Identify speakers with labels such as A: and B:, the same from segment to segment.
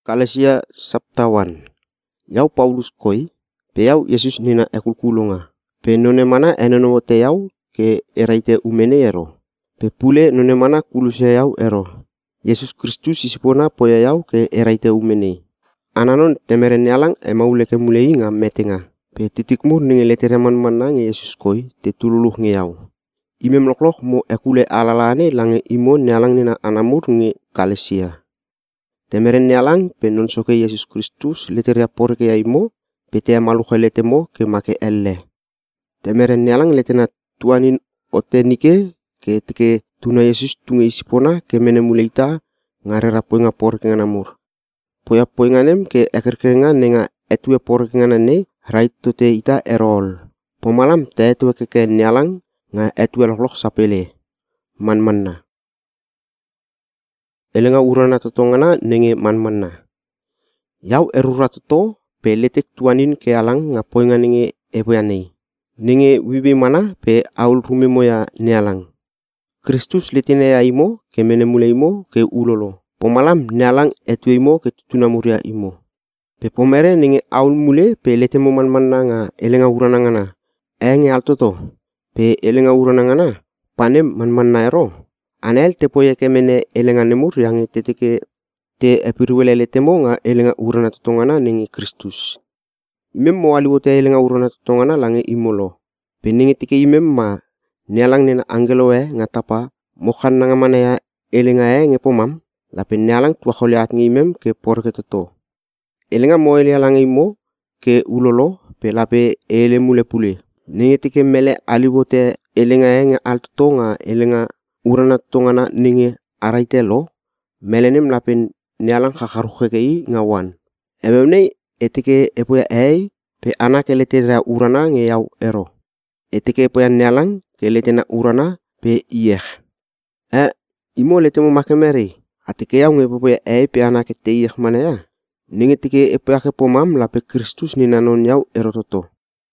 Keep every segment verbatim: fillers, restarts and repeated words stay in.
A: Kalesia Saptawan. Yau Paulus koi, pe yau Yesus nina ekulkulunga. Pe none mana enono te yau ke eraite umene ero. Pe pule none mana kulusia yau ero. Yesus Kristus isipona poya yau ke eraite umene. Ananon temeren yalang emaule ke mulei nga metenga. Pe titikmu ninge letereman mana nge Yesus koi te tululuh nge yau. Imem loklok mo ekule alalane lange imo nyalang nina anamur nge Kalesia. Temeren nyalang pe non soke Yesus Kristus leteria porke ya imo pe te maluka letemo ke make elle. Temeren nyalang letena tuanin otenike ke teke tuna Yesus tunge isipona ke mene muleita ngarera poinga porke nganamur. Poya poinganem ke ekerkerenga nenga etue porke nganane right tote ita erol. Pomalam te etue keke nyalang nga etue loklok sapele. Man manna. Elenga urana totongana nenge man manna. Yau erura toto pe letek tuanin ke alang nga poinga nenge epoyanei. Nenge wibi mana pe aul rume moya nealang. Kristus letene ya imo ke mene mule imo ke ulolo. Pomalam nealang etue imo ke tutunamuria imo. Pe pomere nenge aul mule pe letemo man manna nga elenga urana ngana. Enge altoto. Pe elenga urana ngana panem man manna ero. Anel te poye ke mene elenga nemur yang te teke te epirwele temo nga elenga urana totongana nengi Kristus. Imem mo aliwote elenga urana totongana lange imolo. Peninge teke imem ma nealang nena angelo e nga tapa mokhan nga mana ya elenga e nge pomam la pe nealang tua kholeat nge imem ke porke toto. Elenga mo elia lange imo ke ulolo pe la pe ele mule pule. Ninge teke mele aliwote elenga e nga altoto nga elenga urana tongana ninge araite lo melenem lapen nealang kakarukhekei ngawan. Ebemne etike epoya ei pe anak eletera urana nge yau ero. Etike epoya nealang ke letena urana pe iyekh. Eh imo letemo makemeri. Atike yau nge epoya ei pe anak ete iyekh mana ya. Ninge tike epoya ke pomam lape Kristus nina non yau ero toto.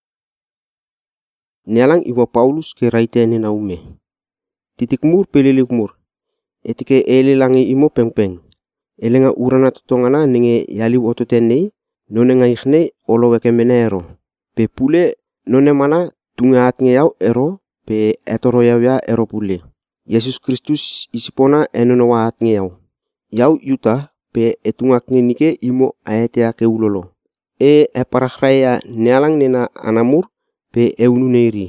A: Nealang iwa Paulus ke raite nina ume. Titik mur pelilik mur. Etike ele langi imo peng-peng. Elenga urana totongana ninge yali ototene none nga ikhne olo weke menero. Pe pule none mana tungaat nge yau ero pe etoro yau ya ero pule. Yesus Kristus isipona enono waat nge yau. Yau yuta pe etungak nge nike imo aetea ke ulolo. E eparakhraya nealang nena anamur pe eununeri.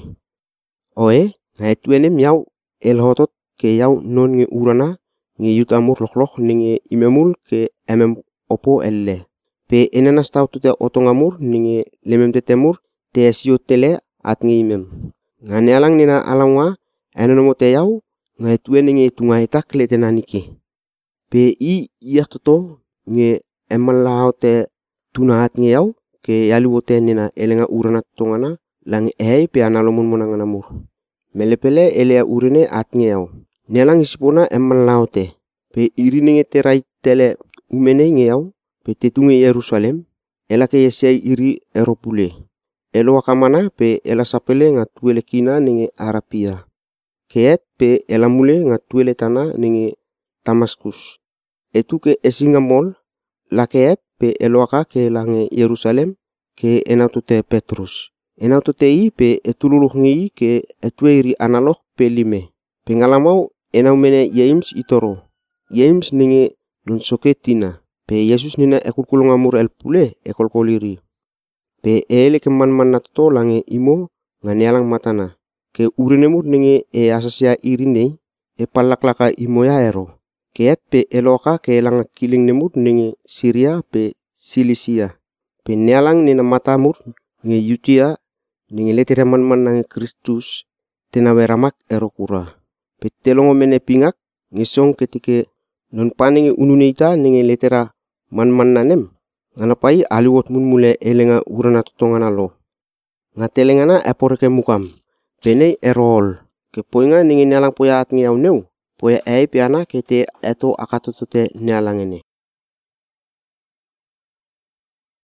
A: Oe ngaetuenem yau elhotot ke yau non nge urana nge yutamur loklok ninge imemul ke emem opo elle. Pe enenas tau tute otongamur ninge lemem tetemur te esio tele at nge imem. Nga nealang nina alangwa enonomo te yau nga etue ninge tunga etak letena nike. Pe i iyak toto nge emalao te tunaat nge yau ke yaliwote nina elenga urana tongana lang ehei pe analomun monanganamur. Melepele elea urine at nge yau. Nealang isipona eman laote. Pe iri ninge terai tele umene nge yau. Pe tetunge Yerusalem. Ela ke yesiai iri eropule. Elo wakamana pe ela sapele nga tuele kina ninge Arapia. Keet pe ela mule nga tuele tana ninge Damaskus. Etu ke esinga mol. La keet pe elo waka ke lange Yerusalem. Ke enautote Petrus. Enautote i pe etululuh ngi ke etue iri analog pe lime. Pengalamau enau mene James itoro. James ninge non soke tina. Pe Yesus nina ekulkulungamur el pule ekolkoliri. Pe ele keman man nato lange imo nga nealang matana. Ke urinemur ninge e asasia irine e palaklaka imo ya ero. Keet pe eloka ke langa kiling nemur ninge Syria pe Silisia. Pe nealang nina matamur nge Yutia ninge letera man man nange Kristus tenawe ramak erokura. Pe telongo mene pingak ngesong ketike non paninge ununeita ninge letera man man nanem. Nganapai aliwot mun mule elenga urana totongana lo. Ngatelengana eporeke mukam. Pene erol. Ke poinga ninge nealang poya at nge yau neu. Poya ei piana kete eto akatotote nealang ene.